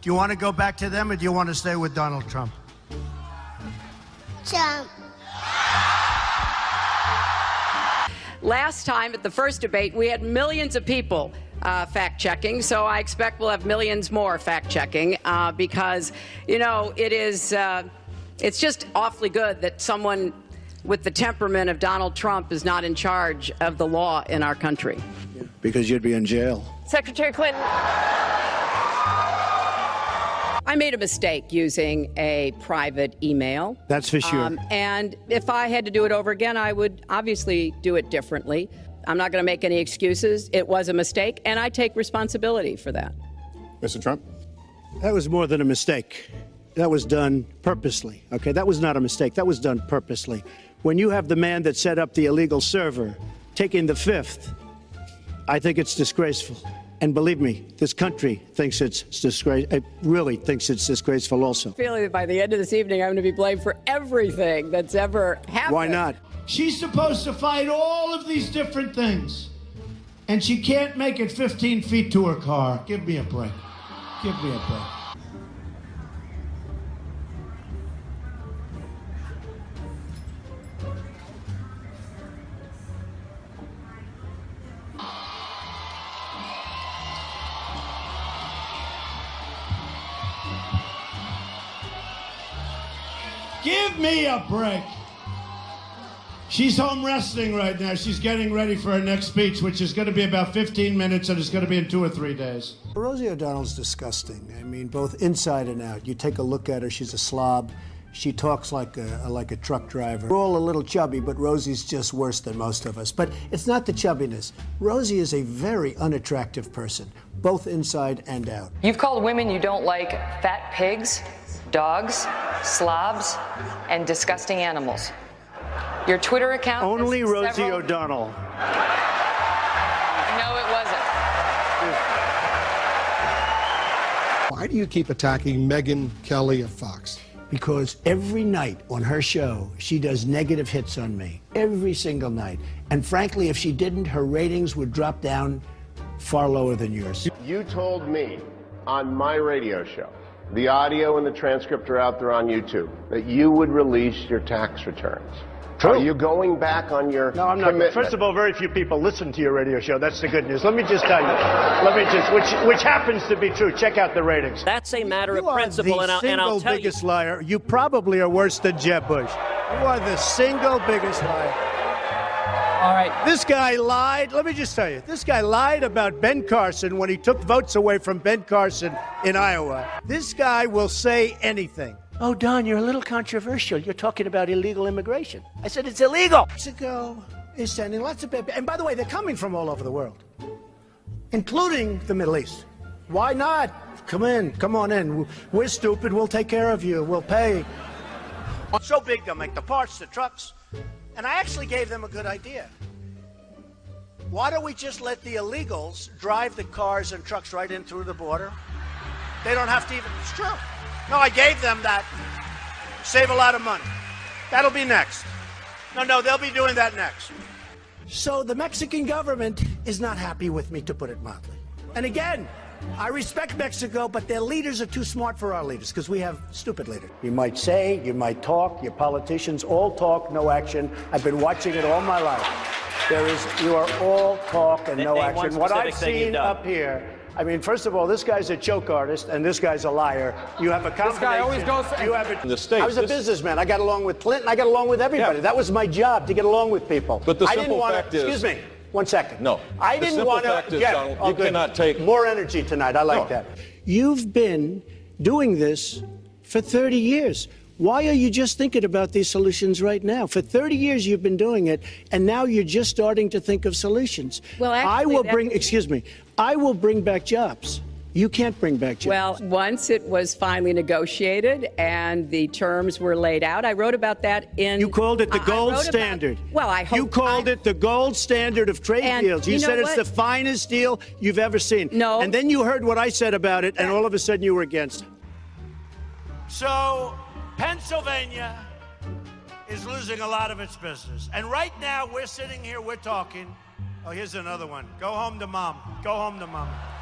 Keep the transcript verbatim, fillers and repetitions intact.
you want to go back to them or do you want to stay with Donald Trump? Trump. Last time at the first debate, we had millions of people uh, fact-checking, so I expect we'll have millions more fact-checking uh, because, you know, it is, uh, it's just awfully good that someone with the temperament of Donald Trump is not in charge of the law in our country. Because you'd be in jail. Secretary Clinton. I made a mistake using a private email. That's for sure. Um, and if I had to do it over again, I would obviously do it differently. I'm not going to make any excuses. It was a mistake, and I take responsibility for that. Mister Trump? That was more than a mistake. That was done purposely, okay? That was not a mistake. That was done purposely. When you have the man that set up the illegal server taking the fifth, I think it's disgraceful. And believe me, this country thinks it's disgraceful. It really thinks it's disgraceful also. I feel that by the end of this evening, I'm going to be blamed for everything that's ever happened. Why not? She's supposed to fight all of these different things, and she can't make it fifteen feet to her car. Give me a break. Give me a break. Give me a break. She's home resting right now. She's getting ready for her next speech, which is going to be about fifteen minutes, and it's going to be in two or three days. Rosie O'Donnell's disgusting. I mean, both inside and out. You take a look at her, she's a slob. She talks like a, like a truck driver. We're all a little chubby, but Rosie's just worse than most of us. But it's not the chubbiness. Rosie is a very unattractive person, both inside and out. You've called women you don't like fat pigs, dogs, slobs, and disgusting animals. Your Twitter account Only Rosie several... O'Donnell. No, it wasn't. Why do you keep attacking Megyn Kelly of Fox? Because every night on her show, she does negative hits on me. Every single night. And frankly, if she didn't, her ratings would drop down far lower than yours. You told me on my radio show, the audio and the transcript are out there on YouTube, that you would release your tax returns. True. Are you going back on your No, I'm not. commitment? First of all, very few people listen to your radio show. That's the good news. Let me just tell you. Let me just, which which happens to be true. Check out the ratings. That's a matter you of principle, and I'll, and I'll tell you. You are the single biggest liar. You probably are worse than Jeb Bush. You are the single biggest liar. All right. This guy lied. Let me just tell you. This guy lied about Ben Carson when he took votes away from Ben Carson in Iowa. This guy will say anything. Oh, Don, you're a little controversial. You're talking about illegal immigration. I said it's illegal. Mexico is sending lots of people. And by the way, they're coming from all over the world, including the Middle East. Why not? Come in. Come on in. We're stupid. We'll take care of you. We'll pay. So big they'll make the parts, the trucks. And I actually gave them a good idea. Why don't we just let the illegals drive the cars and trucks right in through the border? They don't have to even, it's true. No, I gave them that. Save a lot of money. That'll be next. No, no, they'll be doing that next. So the Mexican government is not happy with me, to put it mildly. And again, I respect Mexico, but their leaders are too smart for our leaders because we have stupid leaders. You might say, you might talk, your politicians all talk, no action. I've been watching it all my life. There is, you are all talk and no action. What I've seen up here, I mean, first of all, this guy's a joke artist and this guy's a liar. You have a combination. This guy always goes for, you have a, in the States, I was a this, businessman. I got along with Clinton. I got along with everybody. Yeah. That was my job, to get along with people. But the I simple didn't want fact to, is, excuse me, one second. No. I didn't want to get Donald, oh, you good. cannot take more energy tonight. I like no. that. You've been doing this for thirty years. Why are you just thinking about these solutions right now? For thirty years you've been doing it, and now you're just starting to think of solutions. Well, actually, I will that... bring, excuse me, I will bring back jobs. You can't bring back jobs. Well, once it was finally negotiated and the terms were laid out, I wrote about that in... You called it the uh, gold standard. About, well, I hope... You called I, it the gold standard of trade and deals. You, you said know it's what? the finest deal you've ever seen. No. And then you heard what I said about it, and all of a sudden you were against it. So, Pennsylvania is losing a lot of its business. And right now, we're sitting here, we're talking. Oh, here's another one. Go home to mom. Go home to mom.